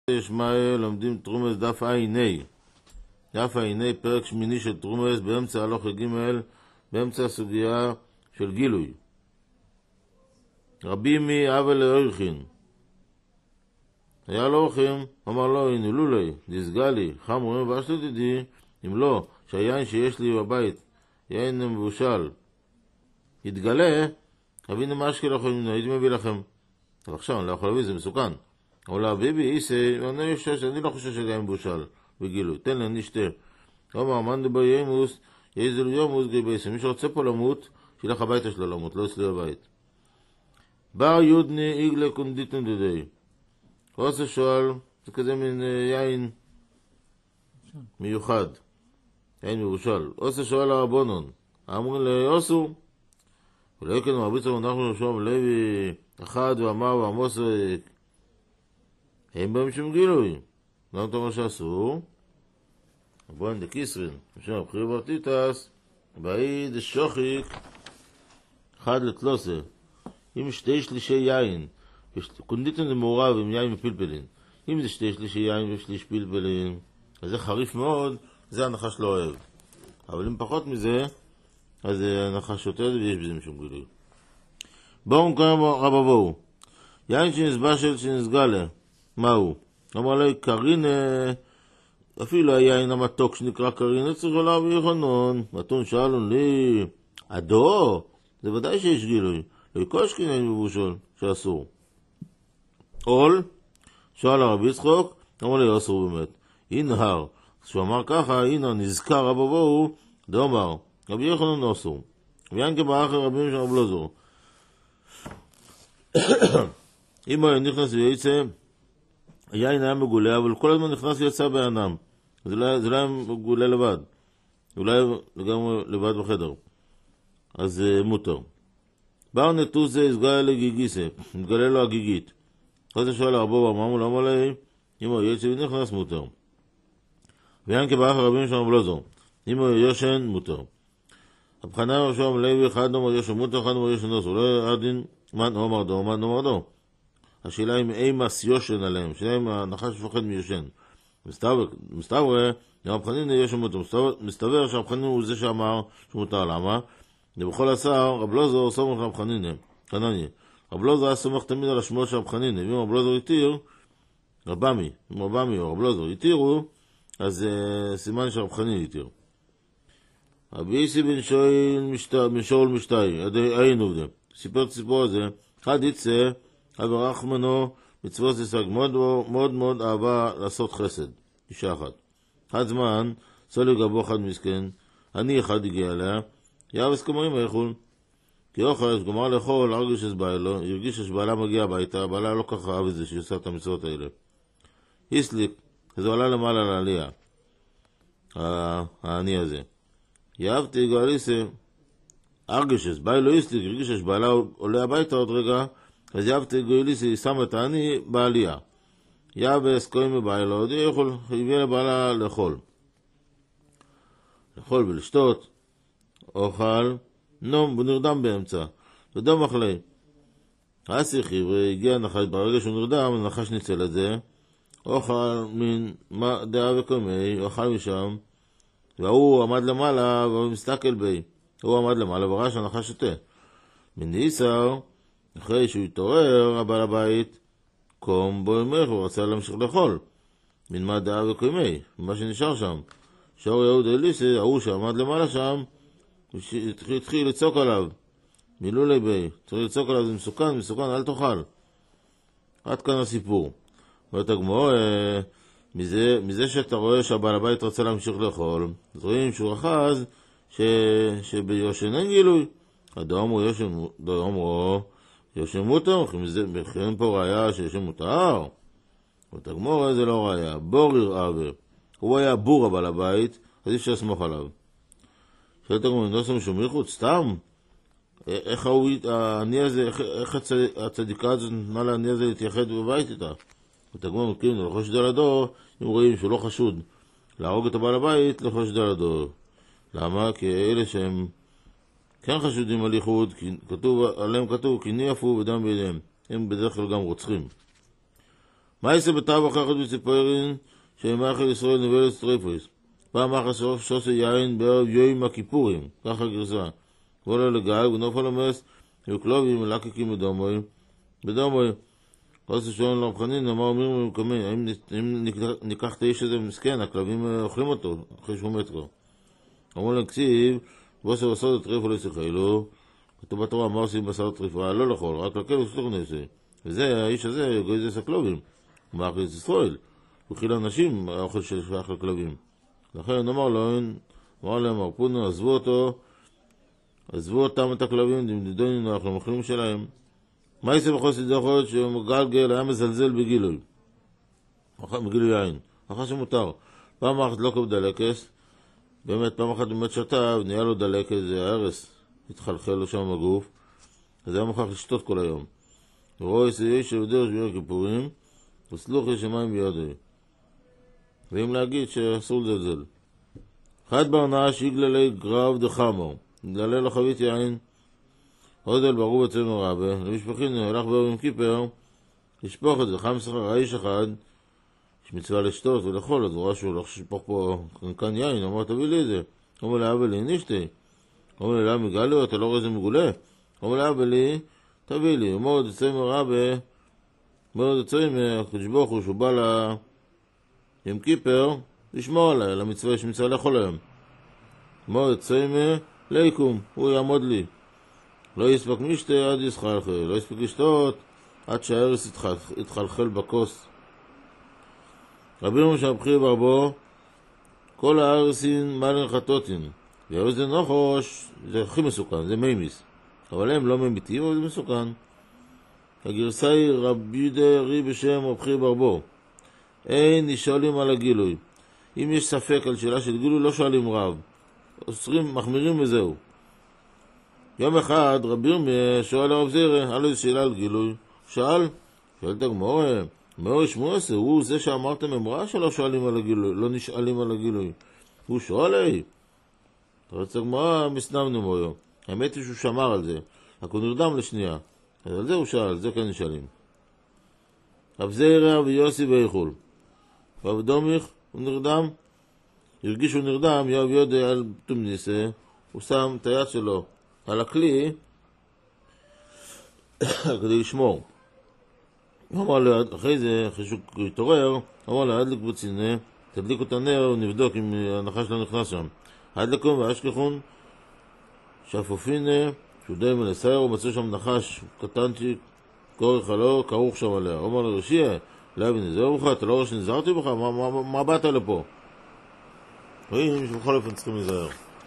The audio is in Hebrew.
ישמעאל לומדים תרומס דף עיני. דף עיני פרק שמיני של תרומס באמצע הלוך ג' באמצע הסוגיה של גילוי. רבי מי אבל לאורחין. היה לו אורחים, אמר לו, הנה לולי, דיסגה לי, חמורים ואשתו תדעי, אם לא, שהיין שיש לי בבית, יין מבושל, יתגלה, אבינו מה אשכי לכם, הייתי מביא לכם. אבל עכשיו אני לא יכול להביא, זה מסוכן. אבל אביבי, איסי, אני לא חושב שזה יין מבושל בגילוי, תן לי, אני אשתה. אמר, מאן דבר ימוס, יזל ימוס גייבייסם, מי שרוצה פה למות, שילך הביתה שלו למות, לא אצלי בבית. בר יודני איגלה קונדיטון דדי. עושה שואל, זה כזה מין יין מיוחד, יין מבושל. עושה שואל הרבונון, אמרו לעושו, ולא כן מרביצה אנחנו לשום לוי אחד ואמר ועמוס הם בהם שום גילוי. גם אתה מה שעשו, בואן דקיסרין, משום הבחיר ברטיטס, בעיד שוחיק, אחד לתלוסה, עם שתי שלישי יין, קונדיטון זה מעורב עם יין ופלפלין. אם זה שתי שלישי יין ושליש פלפלין, אז זה חריף מאוד, זה הנחש לא אוהב. אבל אם פחות מזה, אז זה הנחש יותר ויש בזה משום גילוי. בואו נקרא רבא בואו. יין שנסבשל שנסגלה. מהו? אמר לי, קרינה, אפילו היין המתוק שנקרא קרינה, צריך להביא יחנון. מתון שאלון לי, עדו, זה ודאי שיש גילוי. לא יקושקין יין מבושל, שאסור. עול, שאל הרבי יצחוק, אמר לי, אסור באמת. ינהר, כשהוא אמר ככה, הנה נזכר רבא בואו, דאמר, רבי יחנון אסור. ויין כבאחר רבים של רב לוזור. אם היה נכנס ויצא, היין היה מגולה, אבל כל הזמן נכנס ויצא בענם. זה לא היה מגולה לבד. אולי לגמרי לבד בחדר. אז מותר. בר נטוזה יסגלה לגיגיסה, מתגלה לו הגיגית. אז הוא שואל הרבו, אמרו לו, אמר לי, אם הוא יצא ונכנס, מותר. ויין כבאחר רבים של רב לוזור. אם הוא יושן, מותר. הבחנה ראשו לוי אחד נאמר יושן מותר, אחד נאמר יושן נוסו. לא הדין מן אומר דו, מן אומר דו. השאלה אם אימס יושן עליהם, השאלה אם הנחש מפחד מיושן. מסתבר, רב חנינא יושן מותר. מסתבר שרב חנינא הוא זה שאמר שמותר. למה? ובכל השר, רב לוזור סומך רב חנינא. חנניה. רב לוזור היה סומך תמיד על השמות של רב חנינא. ואם רב לוזור יתיר, רבמי או רב לוזור יתירו, אז סימן שרב חנינא יתיר. רבי איסי בן שאול משתאי, אין עובדה. סיפר את הסיפור הזה, אחד יצא, אבי רחמנו, מצוות ישג, מאוד מאוד אהבה לעשות חסד, אישה אחת. אחד זמן, סולי גבו אחד מסכן, אני אחד הגיע אליה, יאבס כמרים היכול. כי אוכל, יש גמר לאכול, הרגיש את בעלו, הרגיש שבעלה מגיע הביתה, בעלה לא ככה אהב את זה, שיוצא את המצוות האלה. היסליק, אז הוא עלה למעלה לעלייה, העני הזה. יאהבתי גאליסה, ארגשס, באי לא יסליק, הרגישש, בעלה עולה הביתה עוד רגע, אז יאהבתי גאליסה, היא שמה את העני בעלייה. יאבס כהן מבאי לא, עוד יכול, הביא לבעלה לאכול ולשתות, אוכל, נום, ונרדם באמצע, נרדם מחלי. הסיכי, והגיע הנחש, ברגע שהוא נרדם, הנחש ניצל את זה, אוכל מן דעה וקומי, אוכל משם, והוא עמד למעלה והוא מסתכל בי. הוא עמד למעלה וראה שהנחש שותה. מניסר, אחרי שהוא התעורר, הבעל הבית, קום בו ימך, הוא רצה להמשיך לאכול. מן מה דעה וקומי, מה שנשאר שם. שור יהוד אליסי, ההוא שעמד למעלה שם, התחיל לצוק עליו. מילאו לי בי, צריך לצוק עליו, זה מסוכן, אל תאכל. עד כאן הסיפור. ותגמור, מזה שאתה רואה שהבעל הבית רצה להמשיך לאכול, אז רואים שהוא אחז שביושן אין גילוי. הדאמרו יושן מותר, בכן פה ראיה שיושן מותר. ותגמור, זה לא ראיה. בור ירעבר. הוא היה בור הבעל הבית, אז אי אפשר לסמוך עליו. שאלת הגמור, אני לא עושה משום מחוץ, סתם. איך הצדיקה הזאת נתנה לעני הזה להתייחד בבית איתה? ותגמור מכירים, לא חושד על הדור, אם רואים שהוא לא חשוד להרוג את הבעל הבית, לא חושד על הדור. למה? כי אלה שהם כן חשודים על ייחוד, עליהם כתוב, כי ניאפו ודם בידיהם. הם בדרך כלל גם רוצחים. מה יעשה בתאו אחת בציפוירין שמאכל ישראל נבלת טריפוס? פעם אחת שעושה יין בערב יום הכיפורים, ככה גרסה. ועולה לגג ונופל המס, וכלובים מלקקים בדומוי. עושה שואל לרבחנין, אמר אומרים במקומי, האם ניקח את האיש הזה מסכן, הכלבים אוכלים אותו, אחרי שהוא מת כבר. אמרו להם, כסיב, ועושה בסוד הטריפו לשיחילו, כתוב בתורה, מה עושים בסוד הטריפה? לא לאכול, רק לכלב וסלוח נעשה. וזה, האיש הזה, גויזס הכלובים. הוא מאכל את ישראל. הוא חיל אנשים, האוכל של שייך לכלבים. לכן אמר להם, הרפונו, עזבו אותם את הכלבים, דמדידונים נוח למאכלים שלהם. מה יעשה בחוסי דחות שהוא גלגל היה מזלזל בגילוי יין, אחר שמותר. פעם אחת לא כבדלקס, באמת פעם אחת באמת שתה, ונהיה לו דלקס, זה הארס, התחלחל לו שם בגוף, אז היה מוכרח לשתות כל היום. ורואי איש שבדרך שביעי כיפורים, וסלוח יש מים בידי. ואם להגיד שאסור לזלזל. אחד בהונאה שיגללי גרב דחמו, גללי לו חבית יין, הודל ברור אצלנו רבה, למשפחים הלך ביום כיפר, לשפוך את זה, חם שכר, האיש אחד, יש מצווה לשתות ולאכול, אז הוא ראה שהוא הולך לשפוך פה קנקן יין, אמר תביא לי את זה, אמר לאבא לי, נשתי, אמר לי, למה מגלו, אתה לא רואה איזה מגולה? אמר לאבא לי, תביא לי, אמר עוד אצלנו רבה, אמר עוד אצלנו, חשבוך הוא שהוא בא ליום כיפר, לשמור עליי, למצווה, יש מצווה לאכול היום. אמר עוד אצלנו, ליקום, הוא יעמוד לי. לא יספק משתה עד יסחלחל, לא יספק לשתות עד שהארס יתחלחל בכוס. רבינו שהבחיר ברבו, כל הארסין מלן חטוטין, והארס זה נחוש, זה הכי מסוכן, זה מימיס. אבל הם לא ממיתים, אבל זה מסוכן. הגרסה היא רבי יהודה רי בשם הבחיר ברבו. אין נשאלים על הגילוי. אם יש ספק על שאלה של גילוי, לא שואלים רב. מחמירים וזהו. יום אחד רבי שואל הרב זירא, על איזו שאלה על גילוי, שואל את הגמרא, מאור שמואס, הוא זה שאמרתם אמרה שלא שואלים על הגילוי, לא נשאלים על הגילוי. הוא שואל לי, תרצה הגמרא מסנמנו מויו, האמת היא שהוא שמר על זה, רק הוא נרדם לשנייה, אז על זה הוא שאל, זה כן נשאלים. רב זירא ויוסי ויחול, רב דומיך הוא נרדם, הרגיש הוא נרדם, יאב יודע על תומניסה, הוא שם את היד שלו על הכלי כדי לשמור. הוא אמר לו, אחרי זה, אחרי שהוא התעורר, אמר לו, הדליק בצינה, תדליקו את הנר ונבדוק אם הנחש לא נכנס שם. הדליקו והשכחון, שפופינה, שהוא די מלסייר, הוא מצא שם נחש קטנצ'יק, קורך עלו, כרוך שם עליה. הוא אמר לו, רשיע, להבין, נזהר בך, אתה לא רואה שנזהרתי בך? מה באת לפה? רואים שבכל אופן צריכים להיזהר.